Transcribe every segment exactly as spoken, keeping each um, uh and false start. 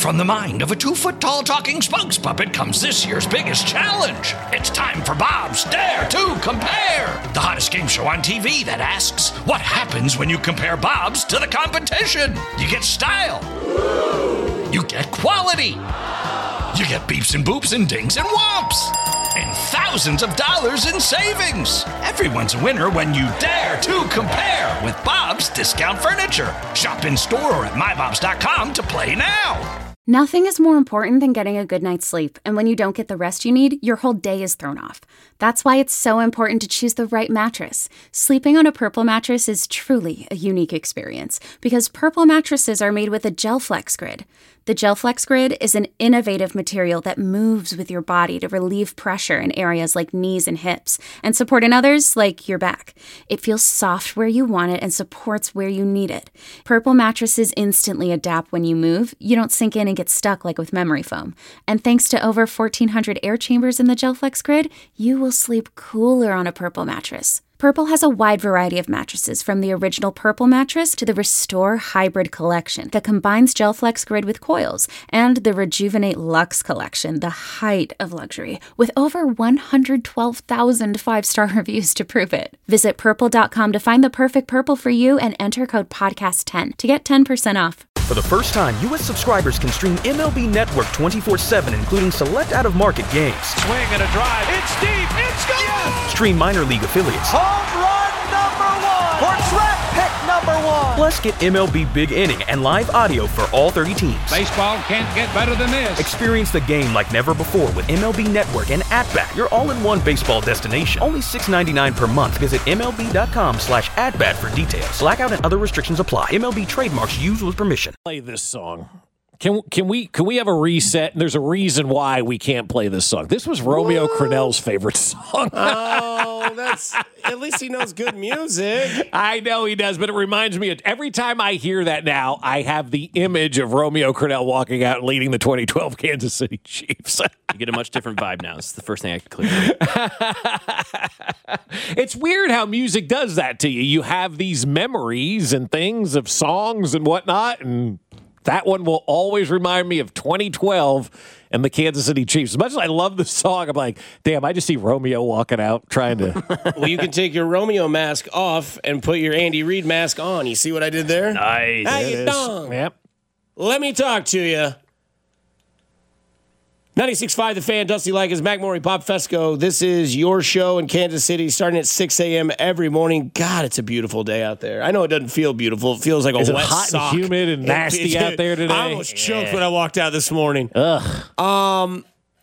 From the mind of a two-foot-tall talking spokes puppet comes this year's biggest challenge. It's time for Bob's Dare to Compare, the hottest game show on T V that asks, what happens when you compare Bobs to the competition? You get style. You get quality. You get beeps and boops and dings and whomps. And thousands of dollars in savings. Everyone's a winner when you dare to compare with Bob's Discount Furniture. Shop in store or at my bobs dot com to play now. Nothing is more important than getting a good night's sleep, and when you don't get the rest you need, your whole day is thrown off. That's why it's so important to choose the right mattress. Sleeping on a Purple mattress is truly a unique experience, because Purple mattresses are made with a GelFlex Grid. The GelFlex Grid is an innovative material that moves with your body to relieve pressure in areas like knees and hips, and support in others like your back. It feels soft where you want it and supports where you need it. Purple mattresses instantly adapt when you move. You don't sink in and get stuck like with memory foam. And thanks to over fourteen hundred air chambers in the GelFlex Grid, you will sleep cooler on a Purple mattress. Purple has a wide variety of mattresses, from the original Purple mattress to the Restore Hybrid collection that combines GelFlex Grid with coils, and the Rejuvenate Luxe collection, the height of luxury, with over one hundred twelve thousand five-star reviews to prove it. Visit purple dot com to find the perfect Purple for you and enter code podcast ten to get ten percent off. For the first time, U S subscribers can stream M L B Network twenty-four seven, including select out-of-market games. Swing and a drive. It's deep. It's gone. Yes! Stream minor league affiliates. Home run number one. Or draft pick number one. Plus, get M L B Big Inning and live audio for all thirty teams. Baseball can't get better than this. Experience the game like never before with M L B Network and At-Bat, your all-in-one baseball destination. Only six dollars and ninety-nine cents per month. Visit M L B dot com slash at-bat for details. Blackout and other restrictions apply. M L B trademarks used with permission. Play this song. Can can we can we have a reset? And there's a reason why we can't play this song. This was Romeo Whoa. Crennel's favorite song. Oh, that's at least he knows good music. I know he does, but it reminds me of every time I hear that now, I have the image of Romeo Crennel walking out and leading the twenty twelve Kansas City Chiefs. You get a much different vibe now. It's the first thing I could click. It's weird how music does that to you. You have these memories and things of songs and whatnot, and that one will always remind me of twenty twelve and the Kansas City Chiefs. As much as I love the song, I'm like, damn, I just see Romeo walking out trying to. Well, you can take your Romeo mask off and put your Andy Reid mask on. You see what I did there? Nice. How you doing? Yep. Let me talk to you. ninety-six point five The Fan, Dusty Likens, Mac Maury, Bob Fesco. This is your show in Kansas City, starting at six a.m. every morning. God, it's a beautiful day out there. I know it doesn't feel beautiful. It feels like a is wet it hot sock. and humid and nasty it, out there today? I almost yeah. choked when I walked out this morning. Ugh. Um,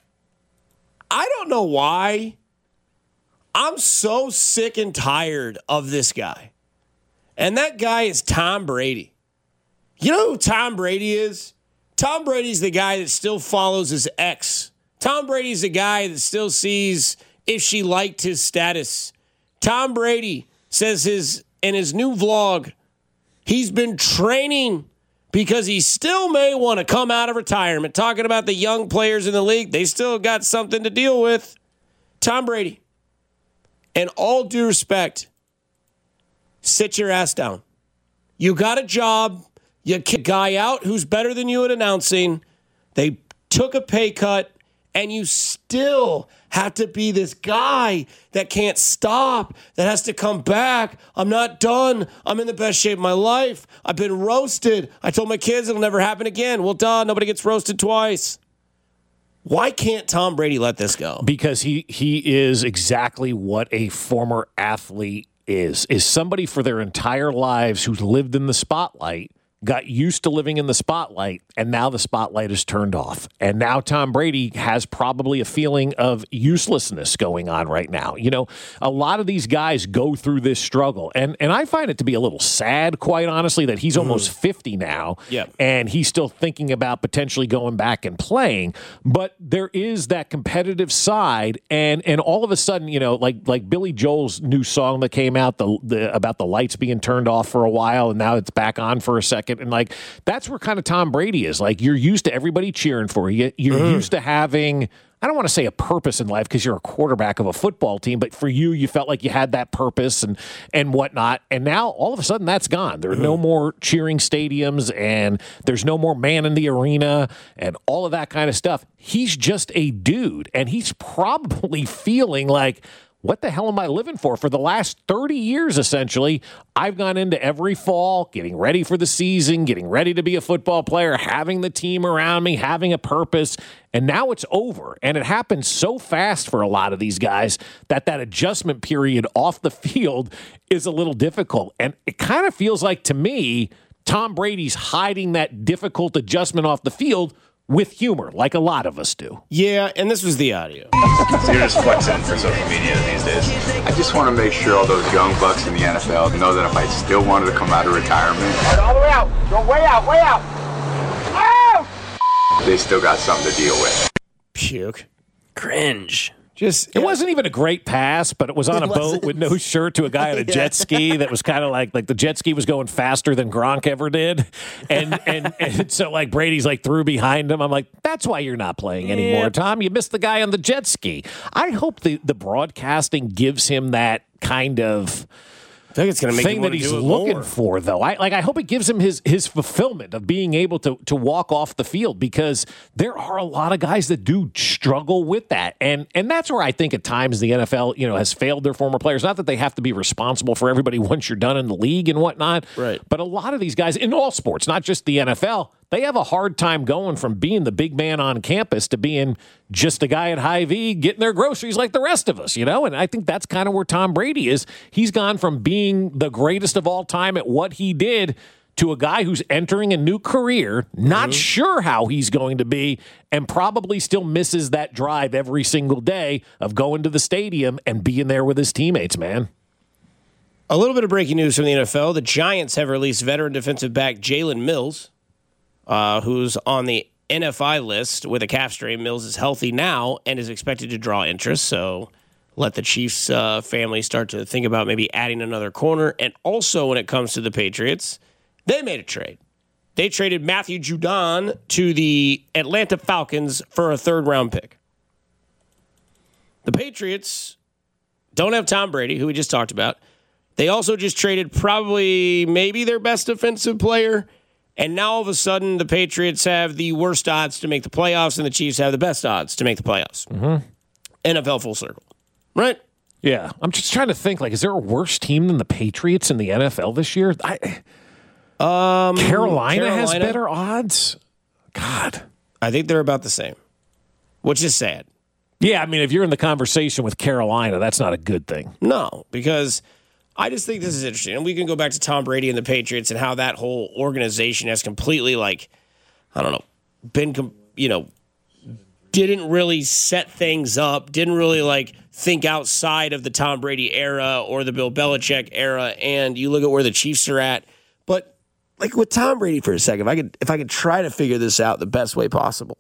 I don't know why. I'm so sick and tired of this guy. And that guy is Tom Brady. You know who Tom Brady is? Tom Brady's the guy that still follows his ex. Tom Brady's the guy that still sees if she liked his status. Tom Brady says his in his new vlog, he's been training because he still may want to come out of retirement. Talking about the young players in the league, they still got something to deal with. Tom Brady, in all due respect, sit your ass down. You got a job. You kick a guy out who's better than you at announcing. They took a pay cut, and you still have to be this guy that can't stop, that has to come back. I'm not done. I'm in the best shape of my life. I've been roasted. I told my kids it'll never happen again. Well, duh, nobody gets roasted twice. Why can't Tom Brady let this go? Because he he is exactly what a former athlete is, is somebody for their entire lives who's lived in the spotlight, got used to living in the spotlight, and now the spotlight is turned off. And now Tom Brady has probably a feeling of uselessness going on right now. You know, a lot of these guys go through this struggle. And and I find it to be a little sad, quite honestly, that he's mm-hmm. almost fifty now. Yep. And he's still thinking about potentially going back and playing. But there is that competitive side. And and all of a sudden, you know, like like Billy Joel's new song that came out the, the about the lights being turned off for a while, and now it's back on for a second. And like, that's where kind of Tom Brady is. Like, you're used to everybody cheering for you. You're mm. used to having I don't want to say a purpose in life because you're a quarterback of a football team, but for you, you felt like you had that purpose and and whatnot. And now all of a sudden that's gone. There are no more cheering stadiums and there's no more man in the arena and all of that kind of stuff. He's just a dude, and he's probably feeling like, what the hell am I living for? For the last thirty years, essentially, I've gone into every fall, getting ready for the season, getting ready to be a football player, having the team around me, having a purpose, and now it's over. And it happens so fast for a lot of these guys that that adjustment period off the field is a little difficult. And it kind of feels like, to me, Tom Brady's hiding that difficult adjustment off the field with humor, like a lot of us do. Yeah, and this was the audio. So you're just flexing for social media these days. I just want to make sure all those young bucks in the N F L know that if I still wanted to come out of retirement, All the way out. Go way out, way out. Oh! they still got something to deal with. Puke. Cringe. Just It wasn't even a great pass, but it was on It a boat wasn't. with no shirt to a guy on a jet ski that was kind of like like the jet ski was going faster than Gronk ever did. And and, and so like Brady's like threw behind him. I'm like, that's why you're not playing anymore, Yeah. Tom. You missed the guy on the jet ski. I hope the, the broadcasting gives him that kind of I think it's going to make thing him that wanna he's do it looking more. for, though. I like. I hope it gives him his his fulfillment of being able to to walk off the field, because there are a lot of guys that do struggle with that, and and that's where I think at times the N F L, you know, has failed their former players. Not that they have to be responsible for everybody once you're done in the league and whatnot, Right. But a lot of these guys in all sports, not just the N F L, they have a hard time going from being the big man on campus to being just a guy at Hy-Vee getting their groceries like the rest of us, you know? And I think that's kind of where Tom Brady is. He's gone from being the greatest of all time at what he did to a guy who's entering a new career, not sure how he's going to be, and probably still misses that drive every single day of going to the stadium and being there with his teammates, man. A little bit of breaking news from the N F L. The Giants have released veteran defensive back Jalen Mills, uh, who's on the N F I list with a calf strain. Mills is healthy now and is expected to draw interest, so let the Chiefs uh, family start to think about maybe adding another corner. And also when it comes to the Patriots, they made a trade. They traded Matthew Judon to the Atlanta Falcons for a third-round pick. The Patriots don't have Tom Brady, who we just talked about. They also just traded probably maybe their best defensive player. And now all of a sudden, the Patriots have the worst odds to make the playoffs, and the Chiefs have the best odds to make the playoffs. Mm-hmm. N F L full circle. Right? Yeah. I'm just trying to think, like, is there a worse team than the Patriots in the N F L this year? I, Um, Carolina, has Carolina? better odds? God. I think they're about the same, which is sad. Yeah, I mean, if you're in the conversation with Carolina, that's not a good thing. No, because I just think this is interesting. And we can go back to Tom Brady and the Patriots and how that whole organization has completely, like, I don't know, been, com- you know, didn't really set things up, didn't really, like, think outside of the Tom Brady era or the Bill Belichick era. And you look at where the Chiefs are at. But, like, with Tom Brady for a second, if I could, if I could try to figure this out the best way possible.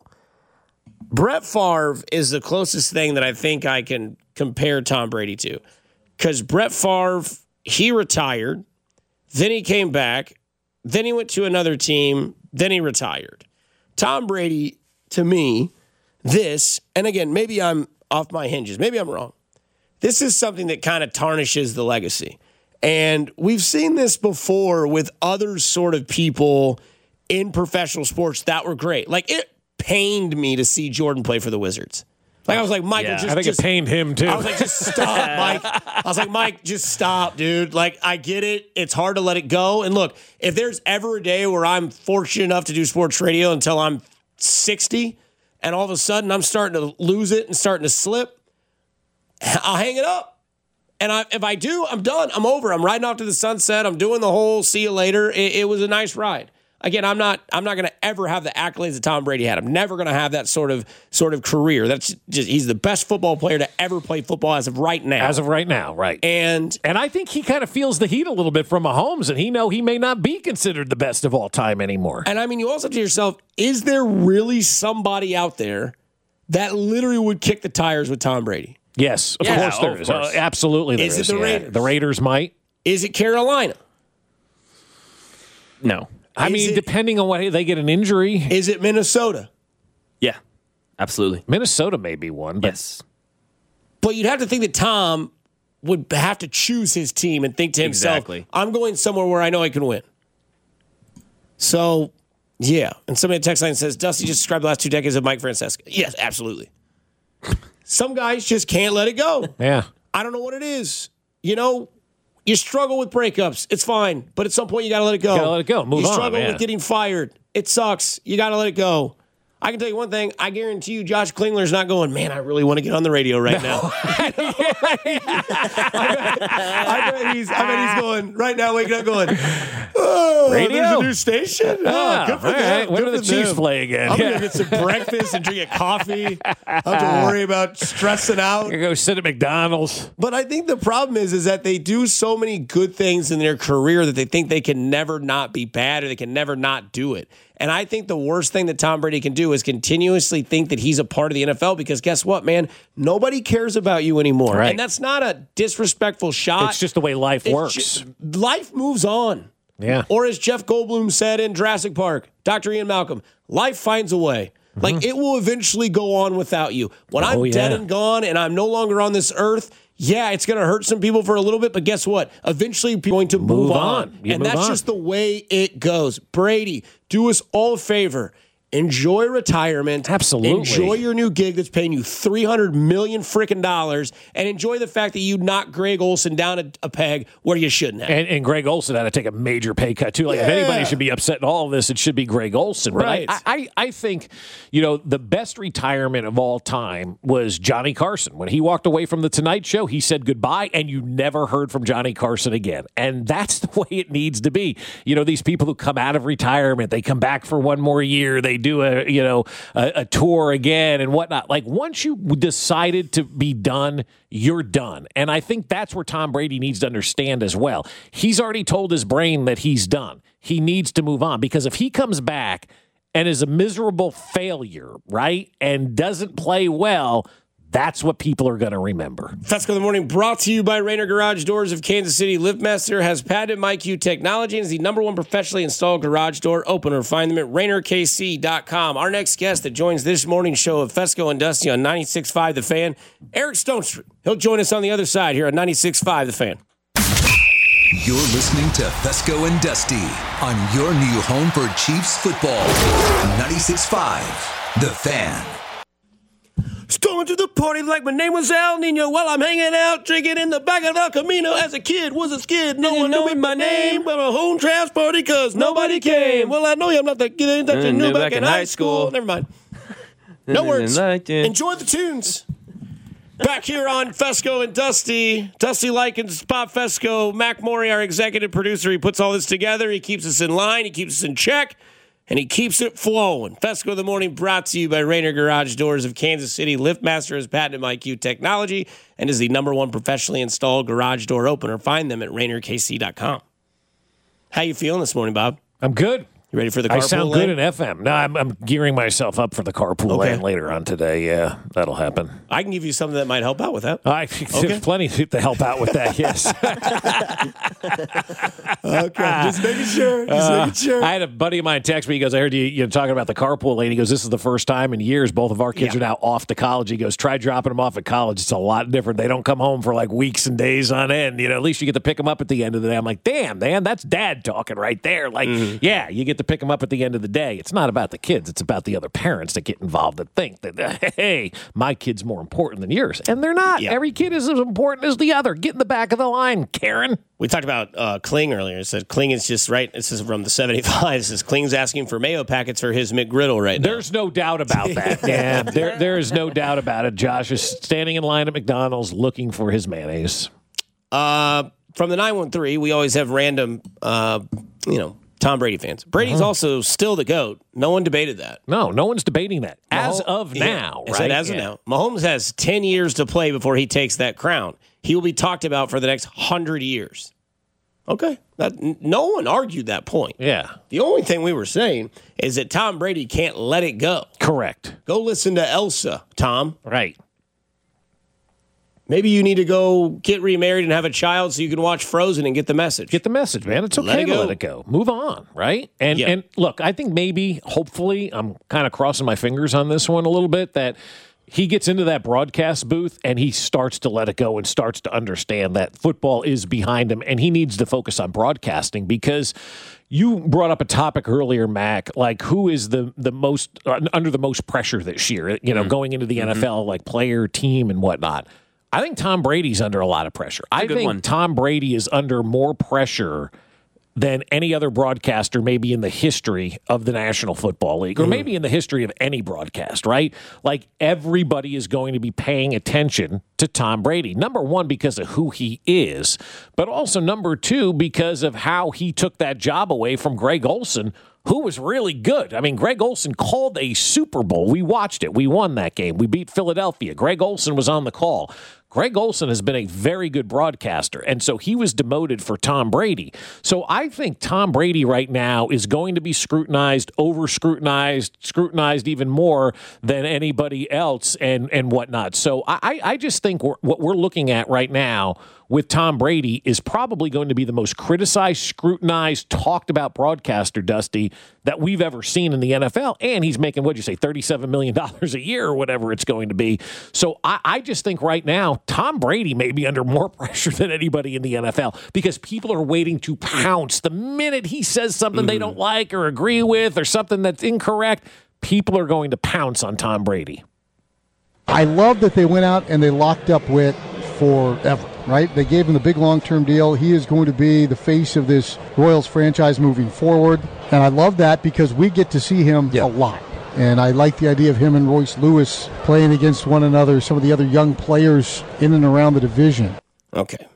Brett Favre is the closest thing that I think I can compare Tom Brady to. Because Brett Favre, he retired, then he came back, then he went to another team, then he retired. Tom Brady, to me, this, and again, maybe I'm off my hinges, maybe I'm wrong. This is something that kind of tarnishes the legacy. And we've seen this before with other sort of people in professional sports that were great. Like, it pained me to see Jordan play for the Wizards. Like, I was like, Michael, Yeah. just I think just, it pained him, too. I was like, just stop, Mike. I was like, Mike, just stop, dude. Like, I get it. It's hard to let it go. And look, if there's ever a day where I'm fortunate enough to do sports radio until I'm sixty, and all of a sudden I'm starting to lose it and starting to slip, I'll hang it up. And I, if I do, I'm done. I'm over. I'm riding off to the sunset. I'm doing the whole see you later. It, it was a nice ride. Again, I'm not I'm not going to ever have the accolades that Tom Brady had. I'm never going to have that sort of sort of career. That's just he's the best football player to ever play football as of right now. As of right now, right. and And I think he kind of feels the heat a little bit from Mahomes, and he know he may not be considered the best of all time anymore. and I mean, you also have to yourself, is there really somebody out there that literally would kick the tires with Tom Brady? Yes, of Yeah, course there of is. course. Uh, absolutely there Is is. it the yeah. Raiders? The Raiders might. Is it Carolina? No. I Is mean, it- depending on what they get an injury. Is it Minnesota? Yeah. Absolutely. Minnesota may be one, but Yes. But you'd have to think that Tom would have to choose his team and think to himself, Exactly. I'm going somewhere where I know I can win. So, yeah. And somebody at text line says, Dusty just described the last two decades of Mike Francesca. Yes, absolutely. Some guys just can't let it go. yeah. I don't know what it is. You know, you struggle with breakups. It's fine. But at some point, you got to let it go. Gotta let it go. Move you on, struggle yeah. with getting fired. It sucks. You got to let it go. I can tell you one thing. I guarantee you, Josh Klingler's not going, man, I really want to get on the radio right now. I, bet, I, bet he's, I bet he's going right now, waking up going, oh, Radio? there's a new station? Oh, Ah, good for all them. right. When Good do the for Chiefs them. play again? I'm Yeah. going to get some breakfast and drink a coffee. I don't have to worry about stressing out. Go sit at McDonald's. But I think the problem is, is that they do so many good things in their career that they think they can never not be bad or they can never not do it. And I think the worst thing that Tom Brady can do is continuously think that he's a part of the N F L because guess what, man? Nobody cares about you anymore. Right. And that's not a disrespectful shot. It's just the way life It's works. ju- life moves on. Yeah. Or as Jeff Goldblum said in Jurassic Park, Doctor Ian Malcolm, life finds a way. Like it will eventually go on without you. When I'm Oh, yeah. dead and gone and I'm no longer on this earth, yeah, it's going to hurt some people for a little bit, but guess what? Eventually, you're going to move, Move on. on. You And move that's on. just the way it goes. Brady, do us all a favor. Enjoy retirement. Absolutely. Enjoy your new gig that's paying you three hundred million dollars freaking dollars, and enjoy the fact that you knocked Greg Olsen down a, a peg where you shouldn't have. And, and Greg Olsen had to take a major pay cut, too. Like, if Yeah. anybody should be upset in all of this, it should be Greg Olsen. But Right. I, I, I think, you know, the best retirement of all time was Johnny Carson. When he walked away from The Tonight Show, he said goodbye, and you never heard from Johnny Carson again. And that's the way it needs to be. You know, these people who come out of retirement, they come back for one more year, they do a, you know, a, a tour again and whatnot. Like, once you decided to be done, you're done. And I think that's where Tom Brady needs to understand as well. He's already told his brain that he's done. He needs to move on because if he comes back and is a miserable failure, right, and doesn't play well, that's what people are going to remember. Fesco in the Morning brought to you by Rainer Garage Doors of Kansas City. LiftMaster has patented MyQ technology and is the number one professionally installed garage door opener. Find them at Rainer K C dot com. Our next guest that joins this morning's show of Fesco and Dusty on ninety-six point five The Fan, Eric Stonestreet. He'll join us on the other side here on ninety-six point five The Fan. You're listening to Fesco and Dusty on your new home for Chiefs football. ninety-six point five The Fan. Storming to the party like my name was El Nino while I'm hanging out, drinking in the back of El Camino. As a kid, was a skid. No one knew me by name, but a home traps party because nobody came. Well, I know you. I'm not that kid that you knew back in high school. Never mind. No words. Enjoy the tunes. Back here on Fesco and Dusty. Dusty likens Pop Fesco. Mac Morey, our executive producer, he puts all this together. He keeps us in line. He keeps us in check. And he keeps it flowing. Fesco in the Morning brought to you by Rainer Garage Doors of Kansas City. LiftMaster has patented MyQ technology and is the number one professionally installed garage door opener. Find them at Rainer K C dot com. How you feeling this morning, Bob? I'm good. You ready for the carpool I sound lane? good in F M. No, I'm, I'm gearing myself up for the carpool Okay. lane later on today. Yeah, that'll happen. I can give you something that might help out with that. I Okay. There's plenty to help out with that, yes. Okay, just making sure. Just Uh, making sure. I had a buddy of mine text me. He goes, I heard you, you know, talking about the carpool lane. He goes, this is the first time in years both of our kids Yeah. are now off to college. He goes, try dropping them off at college. It's a lot different. They don't come home for like weeks and days on end. You know, at least you get to pick them up at the end of the day. I'm like, damn, man, that's dad talking right there. Like, Mm-hmm. yeah, you get to pick them up at the end of the day. It's not about the kids. It's about the other parents that get involved that think that, hey, my kid's more important than yours. And they're not. Yeah. Every kid is as important as the other. Get in the back of the line, Karen. We talked about uh, Kling earlier. It said Kling is just right. This is from the seventy-five. It says Kling's asking for mayo packets for his McGriddle right now. There's no doubt about that. Yeah, there, there is no doubt about it. Josh is standing in line at McDonald's looking for his mayonnaise. Uh, from the nine one three, we always have random, uh, you know, Tom Brady fans. Brady's Uh-huh. also still the GOAT. No one debated that. No, no one's debating that. As Mahom- of Yeah, now, I right? said as of Yeah. now. Mahomes has ten years to play before he takes that crown. He will be talked about for the next one hundred years. Okay. That, n- no one argued that point. Yeah, The only thing we were saying is that Tom Brady can't let it go. correct. Go listen to Elsa, Tom. Right. Maybe you need to go get remarried and have a child so you can watch Frozen and get the message. Get the message, man. It's okay let to let it go. Move on, right? And yeah. and look, I think maybe, hopefully, I'm kind of crossing my fingers on this one a little bit, that he gets into that broadcast booth and he starts to let it go and starts to understand that football is behind him and he needs to focus on broadcasting, because you brought up a topic earlier, Mac, like who is the, the most uh, under the most pressure this year, you know, mm-hmm. going into the mm-hmm. N F L, like player, team, and whatnot. I think Tom Brady's under a lot of pressure. I think one. Tom Brady is under more pressure than any other broadcaster maybe in the history of the National Football League, or mm. maybe in the history of any broadcast, right? Like, everybody is going to be paying attention to Tom Brady. Number one, because of who he is, but also number two, because of how he took that job away from Greg Olsen, who was really good. I mean, Greg Olsen called a Super Bowl. We watched it. We won that game. We beat Philadelphia. Greg Olsen was on the call. Greg Olsen has been a very good broadcaster, and so he was demoted for Tom Brady. So I think Tom Brady right now is going to be scrutinized, over-scrutinized, scrutinized even more than anybody else and, and whatnot. So I, I just think we're, what we're looking at right now with Tom Brady is probably going to be the most criticized, scrutinized, talked about broadcaster, Dusty, that we've ever seen in the N F L. And he's making, what'd you say, thirty-seven million dollars a year or whatever it's going to be. So I, I just think right now, Tom Brady may be under more pressure than anybody in the N F L, because people are waiting to pounce. The minute he says something mm-hmm. they don't like or agree with or something that's incorrect, people are going to pounce on Tom Brady. I love that they went out and they locked up Witt forever, right? They gave him the big long-term deal. He is going to be the face of this Royals franchise moving forward. And I love that because we get to see him yep. a lot. And I like the idea of him and Royce Lewis playing against one another, some of the other young players in and around the division. Okay.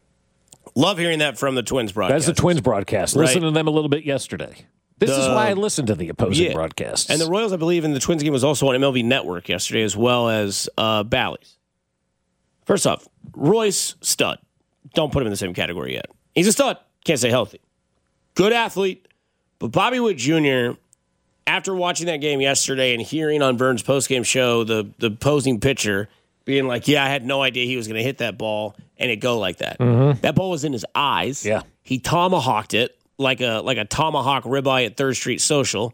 Love hearing that from the Twins broadcast. That's the Twins broadcast. Right? Listen to them a little bit yesterday. This the, is why I listen to the opposing yeah. broadcasts. And the Royals, I believe, in the Twins game was also on M L B Network yesterday, as well as uh, Bally's. First off, Royce, stud. Don't put him in the same category yet. He's a stud. Can't say healthy. Good athlete. But Bobby Witt Junior, after watching that game yesterday and hearing on Vern's postgame show the, the opposing pitcher being like, yeah, I had no idea he was going to hit that ball and it go like that. Mm-hmm. That ball was in his eyes. Yeah. He tomahawked it like a like a tomahawk ribeye at Third Street Social,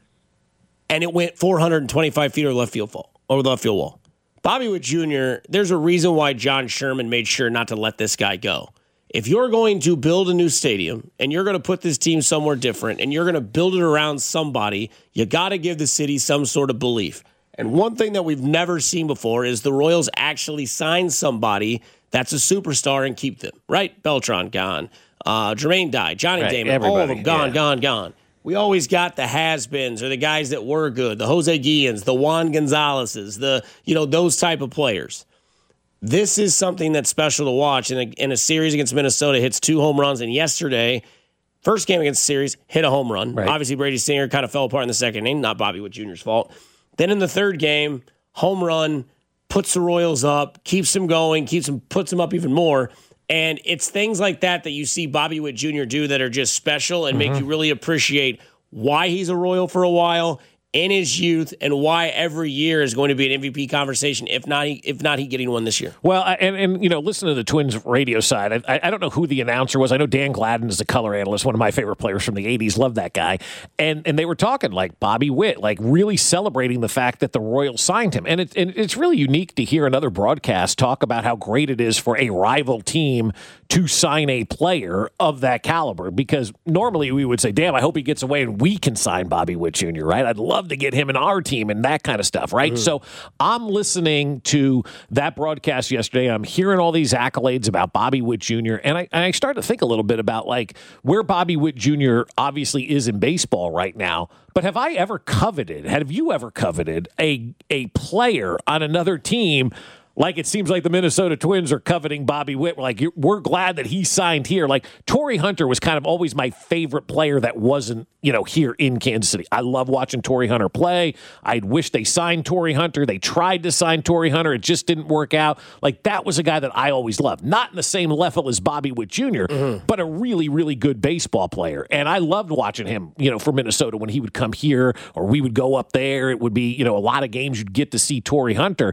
and it went four hundred twenty-five feet over the left field fall, over the left field wall. Bobby Witt Junior, there's a reason why John Sherman made sure not to let this guy go. If you're going to build a new stadium and you're going to put this team somewhere different and you're going to build it around somebody, you got to give the city some sort of belief. And one thing that we've never seen before is the Royals actually sign somebody that's a superstar and keep them, right? Beltran gone. Uh, Jermaine died. Johnny right, Damon, everybody. all of them gone, yeah. gone, gone. We always got the has-beens or the guys that were good, the Jose Guillans, the Juan Gonzalez's, the, you know, those type of players. This is something that's special to watch. In a, in a series against Minnesota, hits two home runs, and yesterday, first game against the series, hit a home run. Right. Obviously, Brady Singer kind of fell apart in the second inning, not Bobby Witt Junior's fault. Then in the third game, home run, puts the Royals up, keeps them going, keeps them, puts them up even more. And it's things like that that you see Bobby Witt Junior do that are just special and mm-hmm. make you really appreciate why he's a Royal for a while in his youth and why every year is going to be an M V P conversation, if not he, if not he getting one this year. Well, and, and you know, listen to the Twins radio side. I, I don't know who the announcer was. I know Dan Gladden is the color analyst, one of my favorite players from the eighties. Love that guy. And and they were talking like Bobby Witt, like really celebrating the fact that the Royals signed him. And, it, and it's really unique to hear another broadcast talk about how great it is for a rival team to sign a player of that caliber, because normally we would say, damn, I hope he gets away and we can sign Bobby Witt Junior, right? I'd love to get him in our team and that kind of stuff, right? Mm-hmm. So I'm listening to that broadcast yesterday. I'm hearing all these accolades about Bobby Witt Junior, and I, and I start to think a little bit about like where Bobby Witt Junior obviously is in baseball right now. But have I ever coveted, have you ever coveted a a player on another team like it seems like the Minnesota Twins are coveting Bobby Witt? Like, we're glad that he signed here. Like, Torrey Hunter was kind of always my favorite player that wasn't, you know, here in Kansas City. I love watching Torrey Hunter play. I wish they signed Torrey Hunter. They tried to sign Torrey Hunter. It just didn't work out. Like, that was a guy that I always loved. Not in the same level as Bobby Witt Junior, mm-hmm. but a really, really good baseball player. And I loved watching him, you know, for Minnesota when he would come here or we would go up there. It would be, you know, a lot of games you'd get to see Torrey Hunter.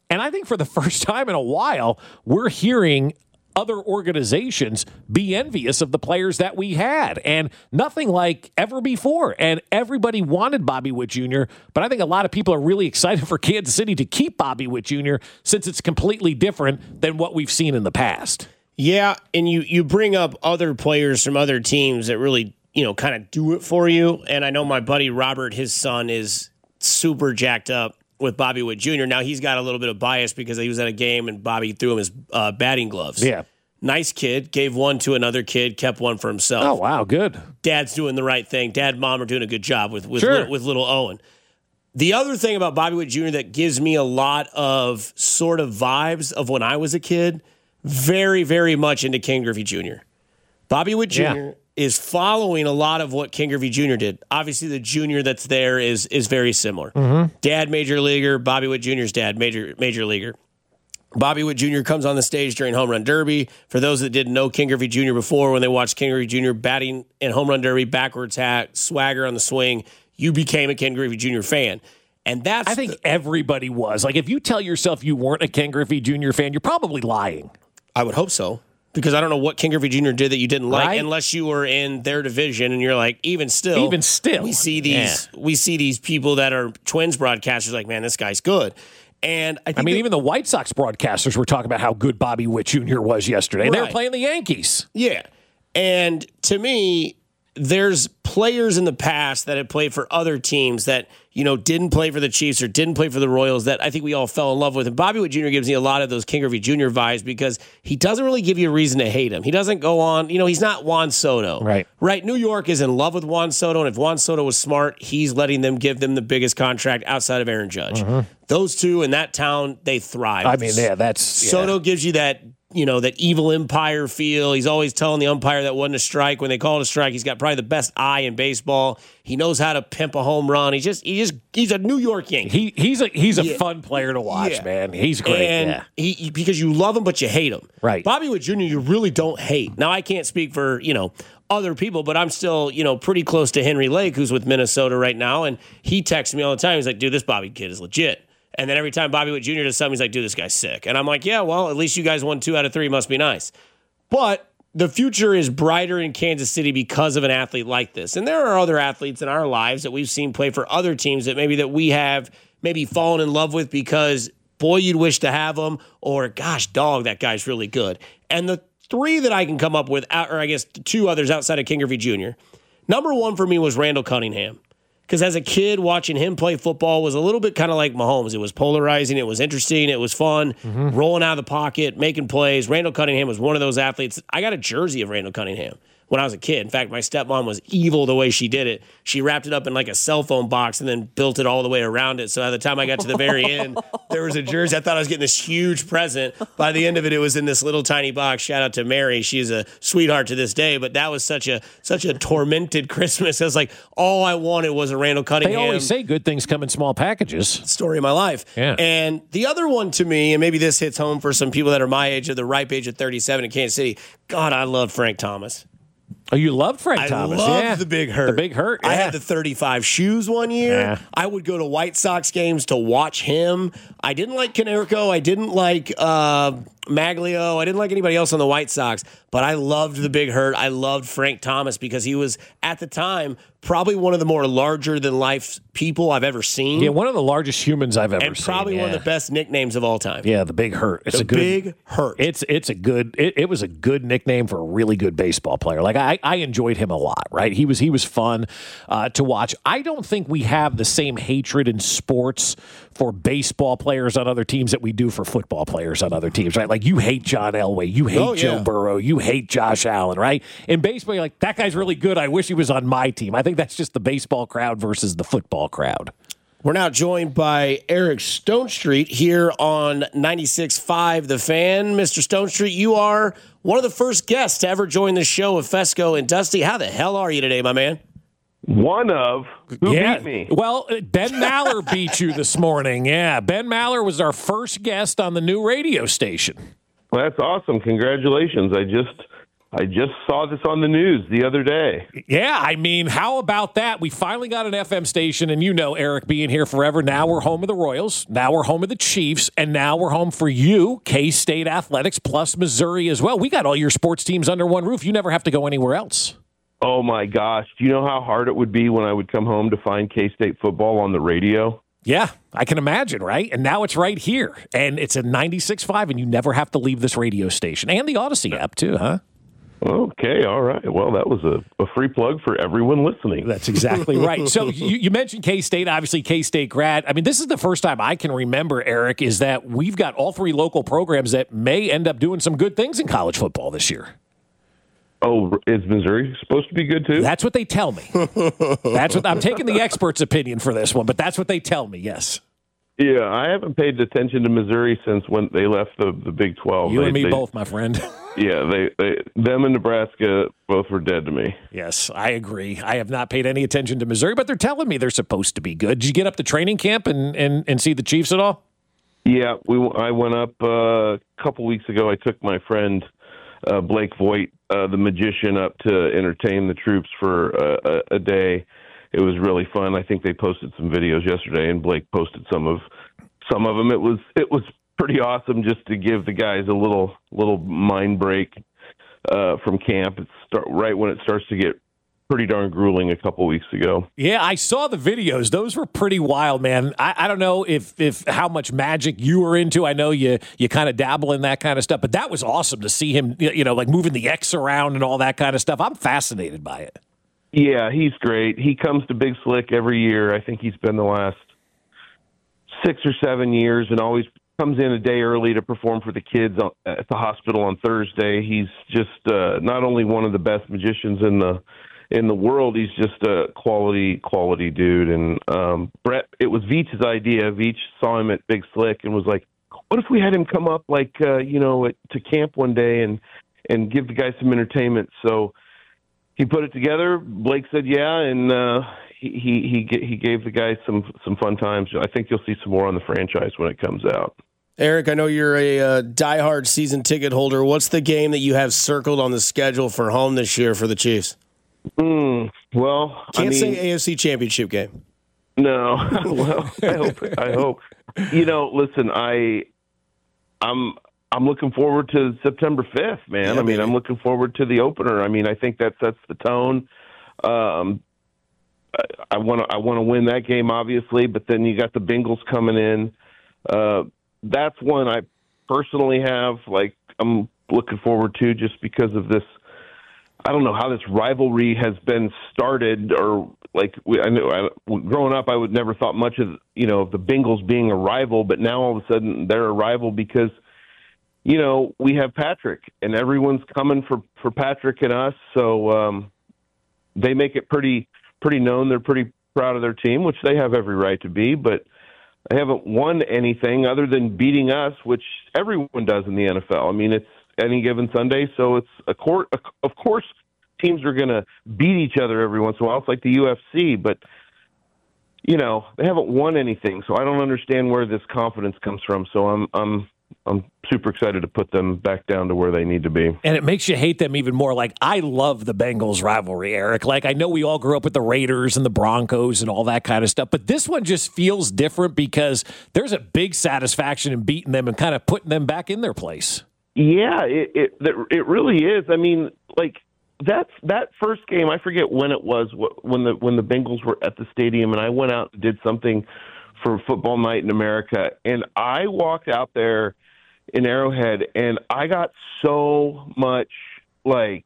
And I think for the first time in a while, we're hearing other organizations be envious of the players that we had, and nothing like ever before. And everybody wanted Bobby Witt Junior, but I think a lot of people are really excited for Kansas City to keep Bobby Witt Junior since it's completely different than what we've seen in the past. Yeah, and you you bring up other players from other teams that really, you know, kind of do it for you. And I know my buddy Robert, his son, is super jacked up with Bobby Witt Junior Now he's got a little bit of bias because he was at a game and Bobby threw him his uh, batting gloves. Yeah. Nice kid, gave one to another kid, kept one for himself. Oh, wow, good. Dad's doing the right thing. Dad and mom are doing a good job with with, Sure. little, with little Owen. The other thing about Bobby Witt Junior that gives me a lot of sort of vibes of when I was a kid, very, very much into Ken Griffey Junior Bobby Witt Junior Yeah. is following a lot of what Ken Griffey Junior did. Obviously, the junior that's there is is very similar. Mm-hmm. Dad, major leaguer. Bobby Witt Junior's dad, major major leaguer. Bobby Witt Junior comes on the stage during Home Run Derby. For those that didn't know Ken Griffey Junior before, when they watched Ken Griffey Junior batting in Home Run Derby, backwards hat, swagger on the swing, you became a Ken Griffey Junior fan. And that's I think the, everybody was. Like, if you tell yourself you weren't a Ken Griffey Junior fan, you're probably lying. I would hope so. Because I don't know what Ken Griffey Junior did that you didn't like, Right? unless you were in their division and you're like, even still, Even still. we see these Yeah. we see these people that are Twins broadcasters like, man, this guy's good. And I, think I mean, that, even the White Sox broadcasters were talking about how good Bobby Witt Junior was yesterday. They were Right. playing the Yankees. yeah. And to me, there's players in the past that have played for other teams that, you know, didn't play for the Chiefs or didn't play for the Royals that I think we all fell in love with. And Bobby Witt Junior gives me a lot of those Ken Griffey Junior vibes because he doesn't really give you a reason to hate him. He doesn't go on, you know, he's not Juan Soto. Right. Right. New York is in love with Juan Soto. And if Juan Soto was smart, he's letting them give them the biggest contract outside of Aaron Judge. Those two in that town, they thrive. I mean, yeah, that's yeah. Soto gives you that, you know, that evil umpire feel. He's always telling the umpire that wasn't a strike. When they call it a strike, he's got probably the best eye in baseball. He knows how to pimp a home run. He's just, he just, he's a New York Yankee. He he's a he's a Yeah. fun player to watch, Yeah. man. He's great. And yeah. he, because you love him, but you hate him. Right. Bobby Witt Junior, you really don't hate. Now, I can't speak for, you know, other people, but I'm still, you know, pretty close to Henry Lake, who's with Minnesota right now. And he texts me all the time. He's like, dude, this Bobby kid is legit. And then every time Bobby Witt Junior does something, he's like, dude, this guy's sick. And I'm like, yeah, well, at least you guys won two out of three. Must be nice. But the future is brighter in Kansas City because of an athlete like this. And there are other athletes in our lives that we've seen play for other teams that maybe that we have maybe fallen in love with because, boy, you'd wish to have them, or, gosh, dog, that guy's really good. And the three that I can come up with, or I guess two others outside of Ken Griffey Junior, number one for me was Randall Cunningham. Because as a kid, watching him play football was a little bit kind of like Mahomes. It was polarizing. It was interesting. It was fun. Mm-hmm. Rolling out of the pocket, making plays. Randall Cunningham was one of those athletes. I got a jersey of Randall Cunningham when I was a kid. In fact, my stepmom was evil the way she did it. She wrapped it up in like a cell phone box and then built it all the way around it. So by the time I got to the very end, there was a jersey. I thought I was getting this huge present. By the end of it, it was in this little tiny box. Shout out to Mary. She's a sweetheart to this day. But that was such a such a tormented Christmas. I was like, all I wanted was a Randall Cunningham. They always say good things come in small packages. Story of my life. Yeah. And the other one to me, and maybe this hits home for some people that are my age or the ripe age of thirty-seven in Kansas City, God, I love Frank Thomas. Oh, you loved Frank I Thomas. loved yeah. the Big Hurt. The Big Hurt. I yeah. had the thirty-five shoes one year. Yeah. I would go to White Sox games to watch him. I didn't like Canerico. I didn't like uh, Maglio. I didn't like anybody else on the White Sox, but I loved the Big Hurt. I loved Frank Thomas because he was, at the time, probably one of the more larger-than-life people I've ever seen. Yeah, one of the largest humans I've ever and seen. probably yeah. one of the best nicknames of all time. Yeah, the Big Hurt. It's the a good Big Hurt. It's it's a good. It, it was a good nickname for a really good baseball player. Like I, I enjoyed him a lot. Right, he was he was fun uh, to watch. I don't think we have the same hatred in sports for baseball players on other teams that we do for football players on other teams. Right, like you hate John Elway, you hate Oh, Joe yeah. Burrow, you hate Josh Allen. Right, in baseball, you're like that guy's really good. I wish he was on my team. I think that's just the baseball crowd versus the football crowd. We're now joined by Eric Stonestreet here on ninety-six point five The Fan. Mister Stonestreet, you are one of the first guests to ever join the show with Fesco and Dusty. How the hell are you today, my man? One of. Who yeah. beat me? Well, Ben Maller beat you this morning. Yeah, Ben Maller was our first guest on the new radio station. Well, that's awesome. Congratulations. I just I just saw this on the news the other day. Yeah, I mean, how about that? We finally got an F M station, and you know, Eric being here forever. Now we're home of the Royals. Now we're home of the Chiefs, and now we're home for you, K-State Athletics, plus Missouri as well. We got all your sports teams under one roof. You never have to go anywhere else. Oh, my gosh. Do you know how hard it would be when I would come home to find K-State football on the radio? Yeah, I can imagine, right? And now it's right here, and it's a ninety-six point five, and you never have to leave this radio station. And the Odyssey app, too, huh? Okay, all right. Well, that was a, a free plug for everyone listening. That's exactly right. So you, you mentioned K-State, obviously K-State grad. I mean, this is the first time I can remember, Eric, is that we've got all three local programs that may end up doing some good things in college football this year. Oh, is Missouri supposed to be good too? That's what they tell me. That's what I'm taking the expert's opinion for this one, but that's what they tell me. Yes. Yeah, I haven't paid attention to Missouri since when they left the, the Big twelve. You they, and me they, both, my friend. Yeah, they, they them and Nebraska both were dead to me. Yes, I agree. I have not paid any attention to Missouri, but they're telling me they're supposed to be good. Did you get up to training camp and, and, and see the Chiefs at all? Yeah, we. I went up uh, a couple weeks ago. I took my friend uh, Blake Voigt, uh, the magician, up to entertain the troops for uh, a, a day. It was really fun. I think they posted some videos yesterday, and Blake posted some of some of them. It was it was pretty awesome just to give the guys a little little mind break uh, from camp. It's start, right when it starts to get pretty darn grueling a couple weeks ago. Yeah, I saw the videos. Those were pretty wild, man. I, I don't know if if how much magic you were into. I know you you kind of dabble in that kind of stuff, but that was awesome to see him, you know, like moving the X around and all that kind of stuff. I'm fascinated by it. Yeah, he's great. He comes to Big Slick every year. I think he's been the last six or seven years and always comes in a day early to perform for the kids at the hospital on Thursday. He's just uh, not only one of the best magicians in the in the world, he's just a quality, quality dude. And um, Brett, it was Veach's idea. Veach saw him at Big Slick and was like, what if we had him come up like, uh, you know, at, to camp one day and, and give the guys some entertainment? So he put it together. Blake said, yeah. And uh, he, he, he, he gave the guys some, some fun times. I think you'll see some more on the franchise when it comes out. Eric, I know you're a uh, diehard season ticket holder. What's the game that you have circled on the schedule for home this year for the Chiefs? Mm, well, Can't I mean, say A F C Championship game. No. Well, I hope. I hope. You know, listen, I, I'm, I'm looking forward to September fifth, man. Yeah, I mean, I'm looking forward to the opener. I mean, I think that sets the tone. Um, I want to, I want to win that game, obviously, but then you got the Bengals coming in. Uh, that's one I personally have, like, I'm looking forward to just because of this. I don't know how this rivalry has been started, or like I know I, growing up, I would never thought much of, you know, of the Bengals being a rival, but now all of a sudden they're a rival because, you know, we have Patrick and everyone's coming for, for Patrick and us. So um, they make it pretty, pretty known. They're pretty proud of their team, which they have every right to be, but they haven't won anything other than beating us, which everyone does in the N F L. I mean, it's any given Sunday, so it's a court. Of course, teams are going to beat each other every once in a while. It's like the U F C, but you know they haven't won anything, so I don't understand where this confidence comes from. So I'm I'm I'm super excited to put them back down to where they need to be. And it makes you hate them even more. Like, I love the Bengals rivalry, Eric. Like, I know we all grew up with the Raiders and the Broncos and all that kind of stuff, but this one just feels different because there's a big satisfaction in beating them and kind of putting them back in their place. Yeah, it it, it really is. I mean, like, that's that first game, I forget when it was, when the when the Bengals were at the stadium, and I went out and did something for Football Night in America, and I walked out there in Arrowhead, and I got so much, like,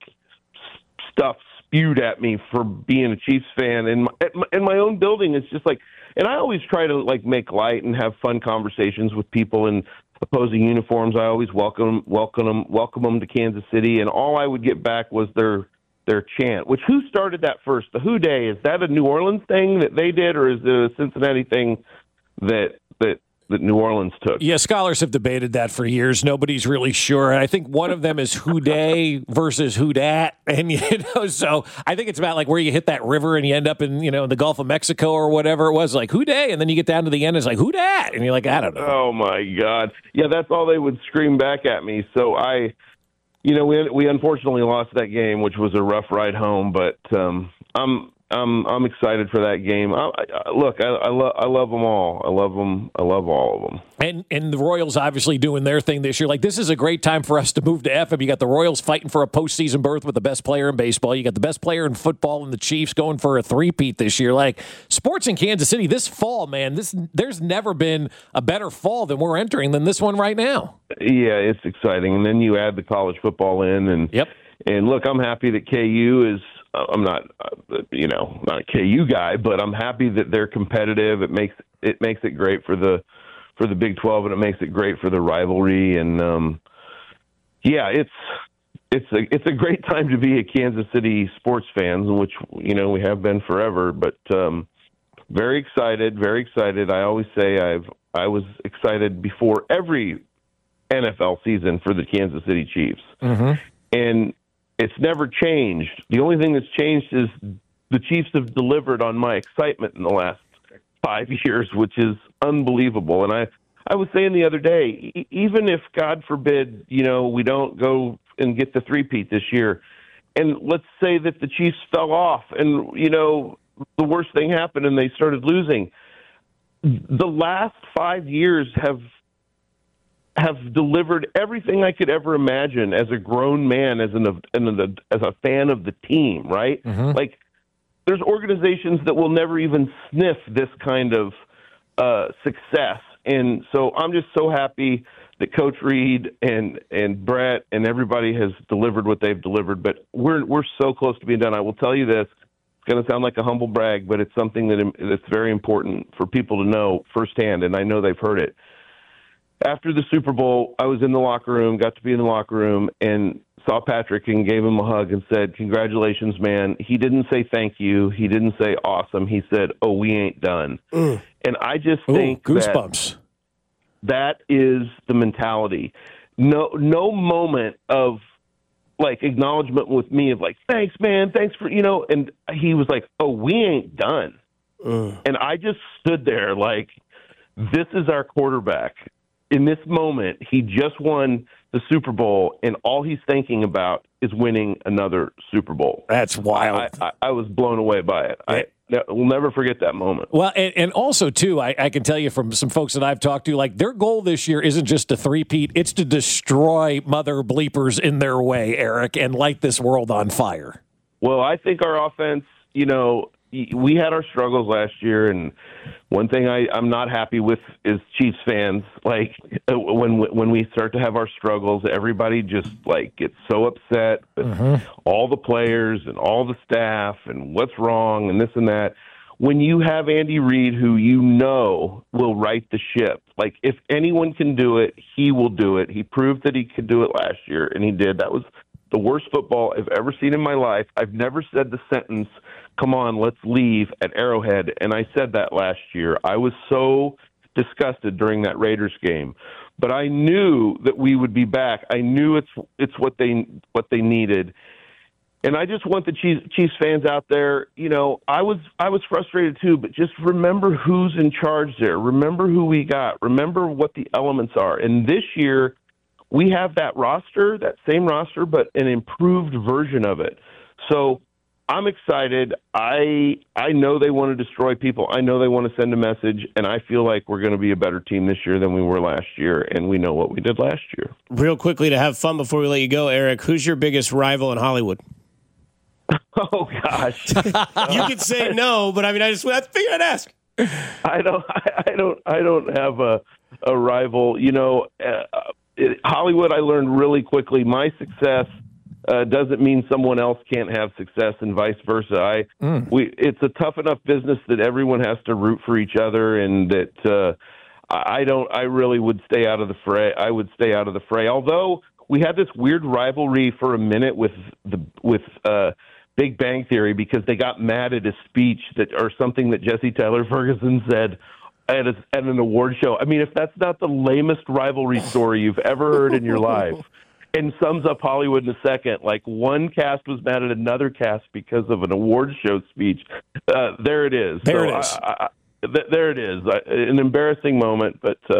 stuff spewed at me for being a Chiefs fan. And my, my, in my own building, it's just like, and I always try to, like, make light and have fun conversations with people in opposing uniforms. I always welcome welcome them, welcome them to Kansas City, and all I would get back was their their chant. Which, who started that first? The Who Day, is that a New Orleans thing that they did, or is it a Cincinnati thing that that that New Orleans took? Yeah, scholars have debated that for years. Nobody's really sure. And I think one of them is Who Day versus Who Dat. And, you know, so I think it's about like where you hit that river and you end up in, you know, the Gulf of Mexico or whatever it was, like Who Day. And then you get down to the end, it's like Who Dat? And you're like, I don't know. Oh, my God. Yeah, that's all they would scream back at me. So I, you know, we we unfortunately lost that game, which was a rough ride home. But um, I'm I'm I'm excited for that game. I, I, look, I, I love I love them all. I love them. I love all of them. And and the Royals obviously doing their thing this year. Like, this is a great time for us to move to F M. You got the Royals fighting for a postseason berth with the best player in baseball. You got the best player in football, and the Chiefs going for a three-peat this year. Like, sports in Kansas City this fall, man. This there's never been a better fall than we're entering than this one right now. Yeah, it's exciting. And then you add the college football in, and yep. And look, I'm happy that K U is. I'm not, uh, you know, not a K U guy, but I'm happy that they're competitive. It makes it makes it great for the for the Big twelve, and it makes it great for the rivalry. And um, yeah, it's it's a it's a great time to be a Kansas City sports fan, which you know we have been forever. But um, very excited, very excited. I always say I've I was excited before every N F L season for the Kansas City Chiefs, mm-hmm. and it's never changed. The only thing that's changed is the Chiefs have delivered on my excitement in the last five years, which is unbelievable. And I, I was saying the other day, e- even if, God forbid, you know, we don't go and get the three-peat this year, and let's say that the Chiefs fell off and, you know, the worst thing happened and they started losing, the last five years have have delivered everything I could ever imagine as a grown man, as an as a fan of the team, right? Mm-hmm. Like, there's organizations that will never even sniff this kind of uh, success. And so I'm just so happy that Coach Reed and, and Brett and everybody has delivered what they've delivered. But we're we're so close to being done. I will tell you this. It's going to sound like a humble brag, but it's something that that's very important for people to know firsthand, and I know they've heard it. After the Super Bowl, I was in the locker room, got to be in the locker room, and saw Patrick and gave him a hug and said, "Congratulations, man." He didn't say thank you. He didn't say awesome. He said, "Oh, we ain't done." Mm. And I just Ooh, think goosebumps. That, that is the mentality. No, no moment of like acknowledgement with me of like, "Thanks, man. Thanks for, you know," and he was like, "Oh, we ain't done." Mm. And I just stood there like, this is our quarterback. In this moment, he just won the Super Bowl, and all he's thinking about is winning another Super Bowl. That's wild. I, I, I was blown away by it. I will never forget that moment. Well, and, and also, too, I, I can tell you from some folks that I've talked to, like, their goal this year isn't just to three-peat, it's to destroy mother bleepers in their way, Eric, and light this world on fire. Well, I think our offense, you know, we had our struggles last year, and one thing I, I'm not happy with is Chiefs fans. Like, when when we start to have our struggles, everybody just, like, gets so upset with mm-hmm. all the players and all the staff and what's wrong and this and that. When you have Andy Reid, who you know will right the ship, like, if anyone can do it, he will do it. He proved that he could do it last year, and he did. That was the worst football I've ever seen in my life. I've never said the sentence, "Come on, let's leave," at Arrowhead, and I said that last year. I was so disgusted during that Raiders game, but I knew that we would be back. I knew it's it's what they what they needed, and I just want the Chiefs, Chiefs fans out there. You know, I was I was frustrated too, but just remember who's in charge there. Remember who we got. Remember what the elements are. And this year, we have that roster, that same roster, but an improved version of it. So I'm excited. I I know they want to destroy people. I know they want to send a message, and I feel like we're going to be a better team this year than we were last year, and we know what we did last year. Real quickly to have fun before we let you go, Eric, who's your biggest rival in Hollywood? Oh, gosh. You could say no, but I mean, I just I figured I'd ask. I don't I, I don't I don't have a a rival. You know, uh, it, Hollywood, I learned really quickly my success Uh, doesn't mean someone else can't have success, and vice versa. I, mm. we, it's a tough enough business that everyone has to root for each other, and that uh, I don't. I really would stay out of the fray. I would stay out of the fray. Although we had this weird rivalry for a minute with the with uh, Big Bang Theory because they got mad at a speech that or something that Jesse Tyler Ferguson said at, a, at an award show. I mean, if that's not the lamest rivalry story you've ever heard in your life. And sums up Hollywood in a second. Like, one cast was mad at another cast because of an award show speech. Uh, there it is. There so it is. I, I, th- there it is. I, an embarrassing moment, but uh,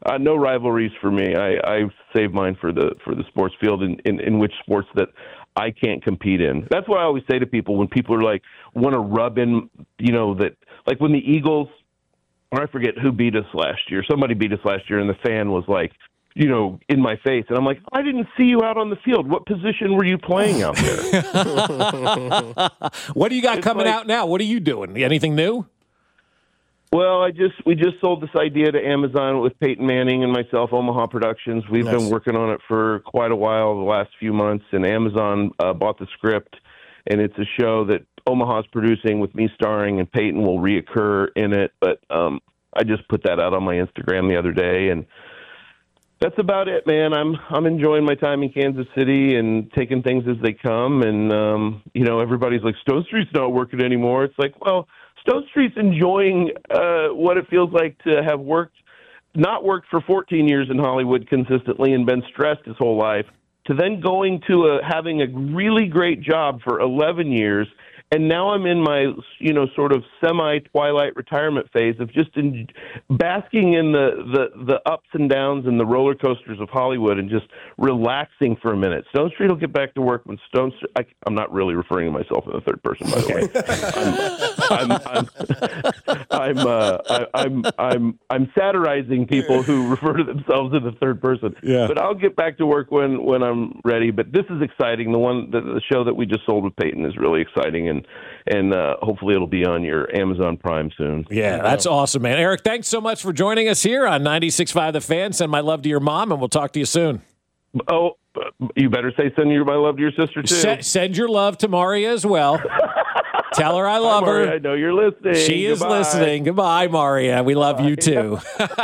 uh, no rivalries for me. I, I save mine for the for the sports field in, in, in which sports that I can't compete in. That's what I always say to people when people are like, want to rub in, you know, that like when the Eagles, or I forget who beat us last year. Somebody beat us last year, and the fan was like, you know, in my face. And I'm like, I didn't see you out on the field. What position were you playing out there? What do you got It's coming like- out now? What are you doing? Anything new? Well, I just we just sold this idea to Amazon with Peyton Manning and myself, Omaha Productions. We've Nice. been working on it for quite a while, the last few months, and Amazon uh, bought the script, and it's a show that Omaha's producing with me starring, and Peyton will reoccur in it. But um, I just put that out on my Instagram the other day, and that's about it, man. I'm I'm enjoying my time in Kansas City and taking things as they come. And um, you know, everybody's like, Stone Street's not working anymore. It's like, well, Stone Street's enjoying uh, what it feels like to have worked, not worked for fourteen years in Hollywood consistently and been stressed his whole life, to then going to a, having a really great job for eleven years. And now I'm in my, you know, sort of semi-twilight retirement phase of just in, basking in the, the, the ups and downs and the roller coasters of Hollywood and just relaxing for a minute. Stone Street will get back to work when Stone Street... I, I'm not really referring to myself in the third person, by the way. I'm, I'm, I'm, I'm, uh, I, I'm, I'm, I'm satirizing people who refer to themselves in the third person. Yeah. But I'll get back to work when, when I'm ready. But this is exciting. The one, the, the show that we just sold with Peyton is really exciting, and and uh, hopefully it'll be on your Amazon Prime soon. Yeah, that's awesome, man. Eric, thanks so much for joining us here on ninety-six point five The Fan. Send my love to your mom, and we'll talk to you soon. Oh, you better say send your my love to your sister, too. Se- send your love to Maria as well. Tell her I love Hi, Maria, her. I know you're listening. She is Goodbye. listening. Goodbye, Maria. We love you, too.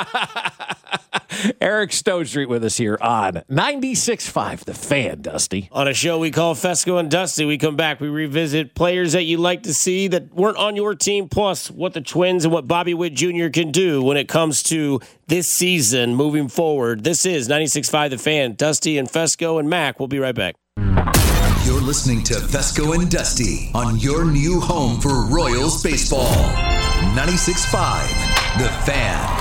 Eric Stone Street with us here on ninety-six point five The Fan, Dusty. On a show we call Fesco and Dusty, we come back, we revisit players that you like to see that weren't on your team, plus what the Twins and what Bobby Witt Junior can do when it comes to this season moving forward. This is ninety-six point five The Fan. Dusty and Fesco and Mac. We'll be right back. You're listening to Fesco and Dusty on your new home for Royals baseball. ninety-six point five The Fan.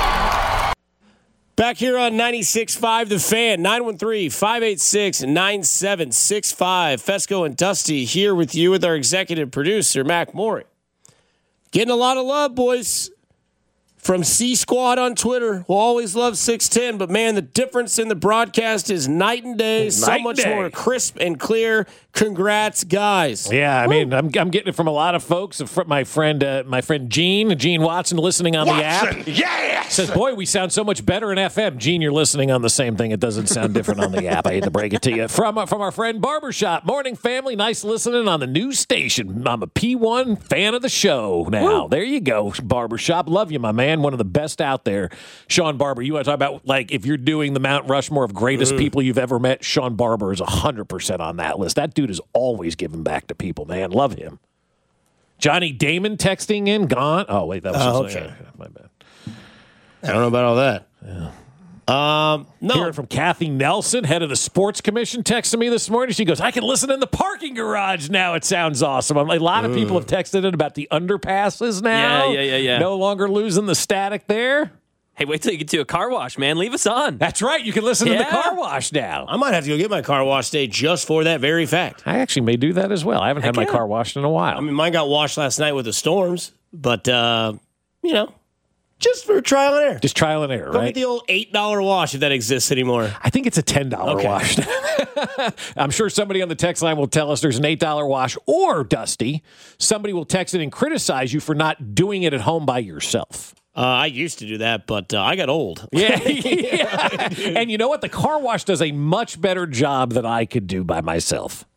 Back here on ninety-six point five The Fan, nine one three, five eight six, nine seven six five. Fesco and Dusty here with you with our executive producer, Mac Morey. Getting a lot of love, boys, from C Squad on Twitter. We'll always love six ten, but man, the difference in the broadcast is night and day. Night so and much day. more crisp and clear. Congrats, guys. Yeah, I mean, I'm, I'm getting it from a lot of folks. From my friend, uh, my friend Gene, Gene Watson, listening on the app. Yes! Says, boy, we sound so much better in F M. Gene, you're listening on the same thing. It doesn't sound different on the app. I hate to break it to you. From, uh, from our friend Barbershop. Morning, family. Nice listening on the new station. I'm a P one fan of the show now. Woo. There you go, Barbershop. Love you, my man. One of the best out there. Sean Barber, you want to talk about, like, if you're doing the Mount Rushmore of greatest mm. people you've ever met, Sean Barber is one hundred percent on that list. That dude is always giving back to people, man. Love him. Johnny Damon texting in, gone. Oh, wait, that was Oh, just, okay. uh, my bad. I don't know about all that. Yeah. Um, no. Hearing from Kathy Nelson, head of the Sports Commission, texted me this morning. She goes, I can listen in the parking garage now. It sounds awesome. I'm, a lot of people have texted in about the underpasses now. Yeah, yeah, yeah, yeah. No longer losing the static there. Hey, wait till you get to a car wash, man. Leave us on. That's right. You can listen Yeah. in the car wash now. I might have to go get my car washed today just for that very fact. I actually may do that as well. I haven't Heck had my yeah. car washed in a while. I mean, mine got washed last night with the storms, but, uh, you know, just for trial and error. Just trial and error, Go right? get the old eight dollar wash if that exists anymore. I think it's a ten dollar Okay. wash. I'm sure somebody on the text line will tell us there's an eight dollar wash. Or, Dusty, somebody will text in and criticize you for not doing it at home by yourself. Uh, I used to do that, but uh, I got old. Yeah. yeah. And you know what? The car wash does a much better job than I could do by myself.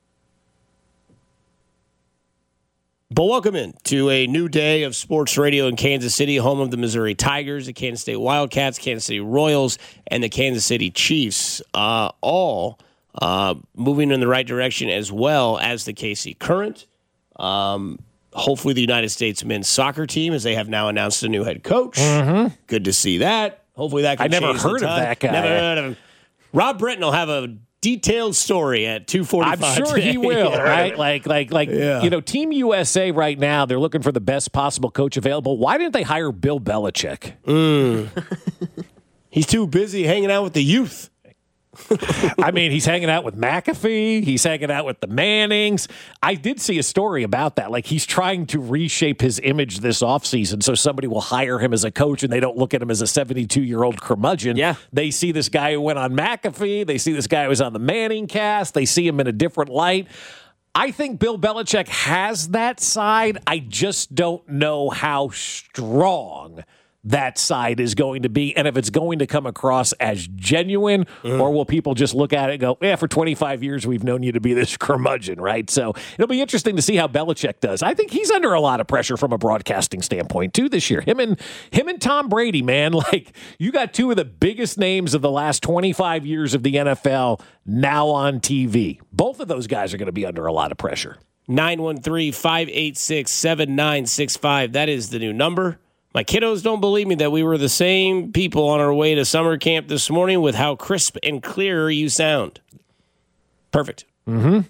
But welcome in to a new day of sports radio in Kansas City, home of the Missouri Tigers, the Kansas State Wildcats, Kansas City Royals, and the Kansas City Chiefs, uh, all uh, moving in the right direction, as well as the K C Current. Um, hopefully the United States men's soccer team, as they have now announced a new head coach. Mm-hmm. Good to see that. Hopefully that can I never change the heard of tide. that guy. Never heard of him. Rob Britton will have a detailed story at two forty-five. I'm sure today. he will, right? Like, like, like, Yeah. you know, Team U S A right now, they're looking for the best possible coach available. Why didn't they hire Bill Belichick? Mm. He's too busy hanging out with the youth. I mean, he's hanging out with McAfee. He's hanging out with the Mannings. I did see a story about that. Like, he's trying to reshape his image this offseason so somebody will hire him as a coach and they don't look at him as a seventy-two-year-old curmudgeon. Yeah. They see this guy who went on McAfee. They see this guy who was on the Manning cast. They see him in a different light. I think Bill Belichick has that side. I just don't know how strong that side is going to be, and if it's going to come across as genuine, mm. or will people just look at it and go, yeah, for twenty-five years we've known you to be this curmudgeon, right? So it'll be interesting to see how Belichick does. I think he's under a lot of pressure from a broadcasting standpoint, too, this year. Him and him and Tom Brady, man, like, you got two of the biggest names of the last twenty-five years of the N F L now on T V. Both of those guys are going to be under a lot of pressure. nine one three, five eight six, seven nine six five. That is the new number. My kiddos don't believe me that we were the same people on our way to summer camp this morning with how crisp and clear you sound. Perfect. Mm-hmm.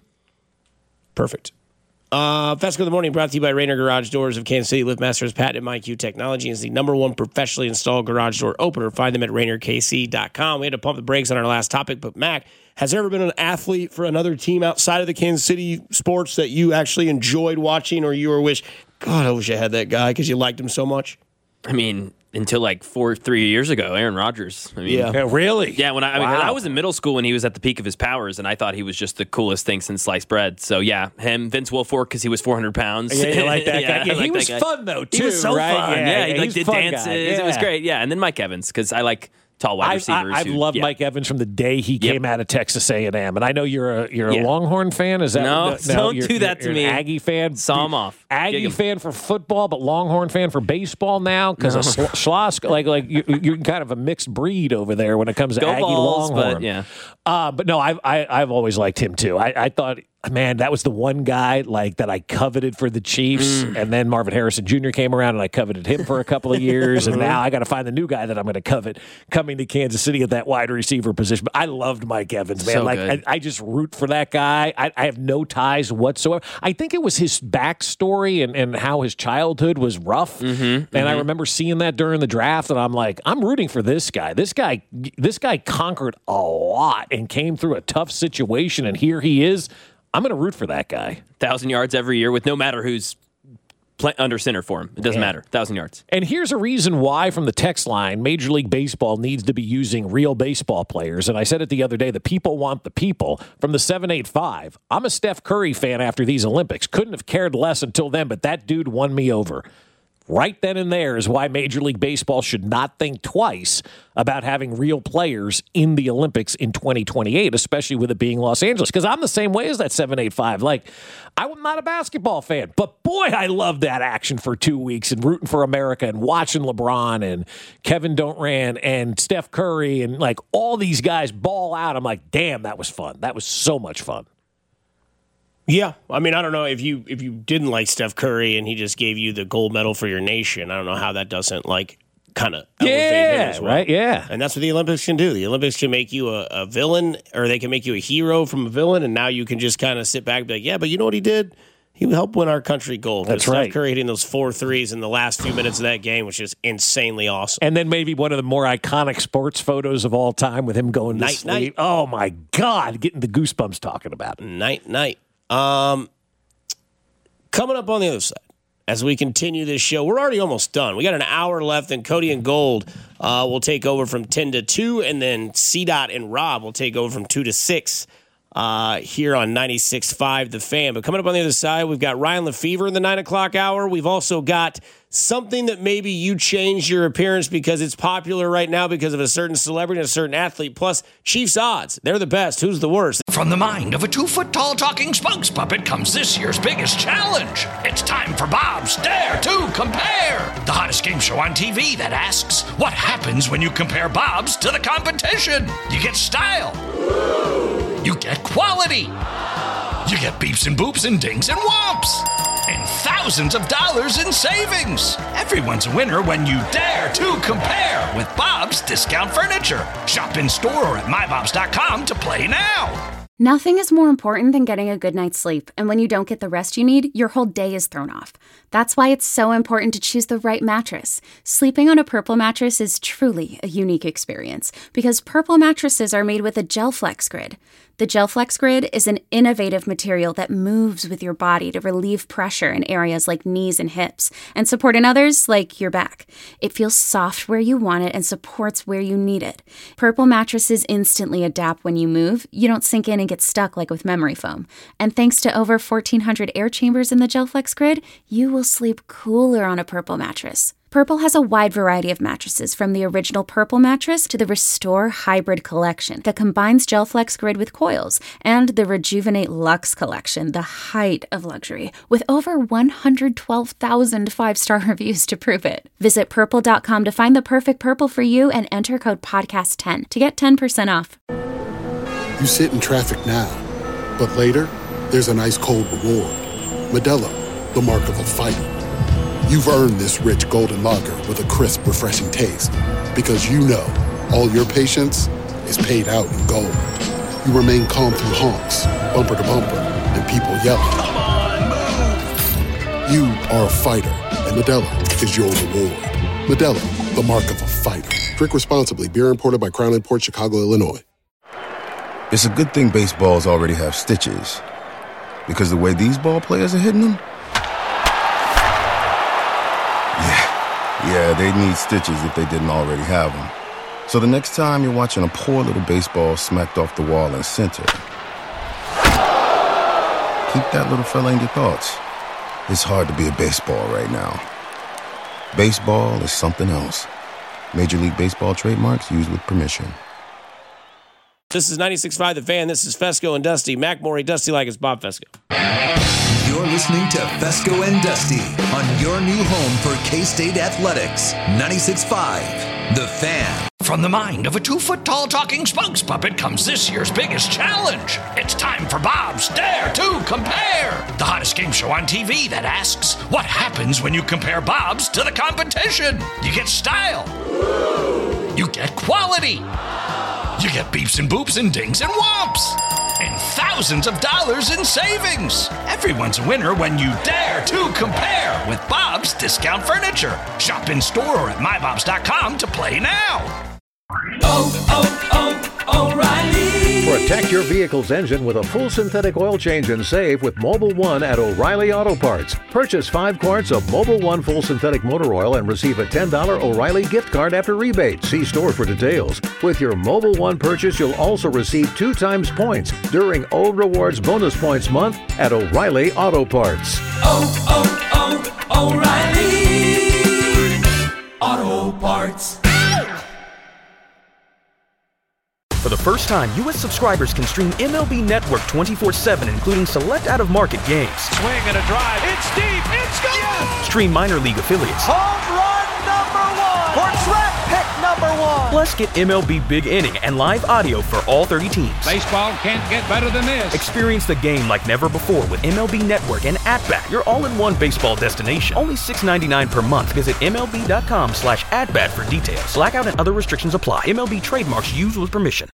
Perfect. Uh, Fesco in the Morning brought to you by Rainer Garage Doors of Kansas City. LiftMaster's patented MyQ technology is the number one professionally installed garage door opener. Find them at Rainer K C dot com. We had to pump the brakes on our last topic, but Mac, has there ever been an athlete for another team outside of the Kansas City sports that you actually enjoyed watching, or you were wish, God, I wish I had that guy because you liked him so much? I mean, until like four, three years ago, Aaron Rodgers. I mean, yeah. yeah, really? Yeah, when I, I mean, wow. I was in middle school when he was at the peak of his powers, and I thought he was just the coolest thing since sliced bread. So yeah, him, Vince Wilfork, because he was four hundred pounds. Yeah, you like that yeah, guy. Yeah, he like was guy. fun though too. He was so right? fun. Yeah, yeah, he yeah like did dances. Yeah. It was great. Yeah, and then Mike Evans, because I like tall wide receivers. I, I've who, loved yeah. Mike Evans from the day he Yep. came out of Texas A and M, and I know you're a you're a Yeah. Longhorn fan. Is that no? no Don't you're, do that you're, to you're me. An Aggie fan. Saw him off. Aggie Gig fan for football, but Longhorn fan for baseball now because No. of Sl- Schloss. Like like you, you're kind of a mixed breed over there when it comes to Go Aggie Vols, Longhorn. but yeah. Uh, but no, I've I, I've always liked him too. I, I thought. Man, that was the one guy like that I coveted for the Chiefs, Mm. and then Marvin Harrison Junior came around, and I coveted him for a couple of years, and now I got to find the new guy that I'm going to covet coming to Kansas City at that wide receiver position. But I loved Mike Evans, man. So like good. I, I just root for that guy. I, I have no ties whatsoever. I think it was his backstory and, and how his childhood was rough, Mm-hmm, and mm-hmm. I remember seeing that during the draft, and I'm like, I'm rooting for this guy. This guy, this guy conquered a lot and came through a tough situation, and here he is. I'm going to root for that guy. Thousand yards every year with no matter who's play, under center for him. It doesn't Yeah. matter. Thousand yards. And here's a reason why from the text line, Major League Baseball needs to be using real baseball players. And I said it the other day, the people want the people. From the seven eight five, I'm a Steph Curry fan after these Olympics. Couldn't have cared less until then, but that dude won me over. Right then and there is why Major League Baseball should not think twice about having real players in the Olympics in twenty twenty-eight, especially with it being Los Angeles. Because I'm the same way as that seven eight five. Like, I'm not a basketball fan, but boy, I love that action for two weeks and rooting for America and watching LeBron and Kevin Durant and Steph Curry and like all these guys ball out. I'm like, damn, that was fun. That was so much fun. Yeah, I mean, I don't know if you if you didn't like Steph Curry and he just gave you the gold medal for your nation. I don't know how that doesn't like kind of elevate Yeah, him as well. right, yeah. And that's what the Olympics can do. The Olympics can make you a, a villain, or they can make you a hero from a villain, and now you can just kind of sit back and be like, yeah, but you know what he did? He helped win our country gold. That's Steph right. Curry hitting those four threes in the last few minutes of that game, which is insanely awesome. And then maybe one of the more iconic sports photos of all time with him going to Night, sleep. night. Oh, my God, getting the goosebumps talking about it. Night, night. Um, coming up on the other side, as we continue this show, we're already almost done. We got an hour left, and Cody and Gold uh, will take over from ten to two, and then C-Dot and Rob will take over from two to six uh, here on ninety-six point five The Fan. But coming up on the other side, we've got Ryan Lefevre in the nine o'clock hour. We've also got something that maybe you changed your appearance because it's popular right now because of a certain celebrity and a certain athlete. Plus, Chiefs odds. They're the best. Who's the worst? From the mind of a two-foot-tall talking spokes puppet comes this year's biggest challenge. It's time for Bob's Dare to Compare, the hottest game show on T V that asks, what happens when you compare Bob's to the competition? You get style. You get quality. You get beeps and boops and dings and whomps. And thousands of dollars in savings. Everyone's a winner when you dare to compare with Bob's Discount Furniture. Shop in store or at my bobs dot com to play now. Nothing is more important than getting a good night's sleep, and when you don't get the rest you need, your whole day is thrown off. That's why it's so important to choose the right mattress. Sleeping on a Purple mattress is truly a unique experience because Purple mattresses are made with a GelFlex Grid. The GelFlex Grid is an innovative material that moves with your body to relieve pressure in areas like knees and hips and support in others like your back. It feels soft where you want it and supports where you need it. Purple mattresses instantly adapt when you move. You don't sink in and get stuck like with memory foam. And thanks to over fourteen hundred air chambers in the GelFlex Grid, you will sleep cooler on a Purple mattress. Purple has a wide variety of mattresses, from the original Purple mattress to the Restore Hybrid collection that combines GelFlex Grid with coils, and the Rejuvenate Luxe collection, the height of luxury, with over one hundred twelve thousand five-star reviews to prove it. Visit purple dot com to find the perfect Purple for you and enter code podcast ten to get ten percent off. You sit in traffic now, but later, there's an ice-cold reward. Modelo, the mark of a fighter. You've earned this rich golden lager with a crisp, refreshing taste. Because you know, all your patience is paid out in gold. You remain calm through honks, bumper to bumper, and people yelling. Come on, move! You are a fighter, and Modelo is your reward. Modelo, the mark of a fighter. Drink responsibly. Beer imported by Crown Imports, Chicago, Illinois. It's a good thing baseballs already have stitches. Because the way these ball players are hitting them, yeah, they'd need stitches if they didn't already have them. So the next time you're watching a poor little baseball smacked off the wall in center, keep that little fella in your thoughts. It's hard to be a baseball right now. Baseball is something else. Major League Baseball trademarks used with permission. This is ninety-six point five The Fan. This is Fesco and Dusty. Mac Morey, Dusty like it's Bob Fesco. You're listening to Fesco and Dusty on your new home for K-State Athletics. ninety-six point five The Fan. From the mind of a two-foot-tall talking spokes puppet comes this year's biggest challenge. It's time for Bob's Dare to Compare, the hottest game show on T V that asks, what happens when you compare Bob's to the competition? You get style. You get quality. You get beeps and boops and dings and whomps. And thousands of dollars in savings. Everyone's a winner when you dare to compare with Bob's Discount Furniture. Shop in store or at my bobs dot com to play now. Oh, oh, oh, O'Reilly. Protect your vehicle's engine with a full synthetic oil change and save with Mobil one at O'Reilly Auto Parts. Purchase five quarts of Mobil one full synthetic motor oil and receive a ten dollars O'Reilly gift card after rebate. See store for details. With your Mobil one purchase, you'll also receive two times points during O Rewards Bonus Points Month at O'Reilly Auto Parts. Oh, oh, oh, O'Reilly Auto Parts. For the first time, U S subscribers can stream M L B Network twenty-four seven, including select out-of-market games. Swing and a drive. It's deep. It's gone. Yes. Stream minor league affiliates. Home run number one. Or draft pick number one. Plus, get M L B Big Inning and live audio for all thirty teams. Baseball can't get better than this. Experience the game like never before with M L B Network and At-Bat, your all-in-one baseball destination. Only six dollars and ninety-nine cents per month. Visit MLB.com slash at-bat for details. Blackout and other restrictions apply. M L B trademarks used with permission.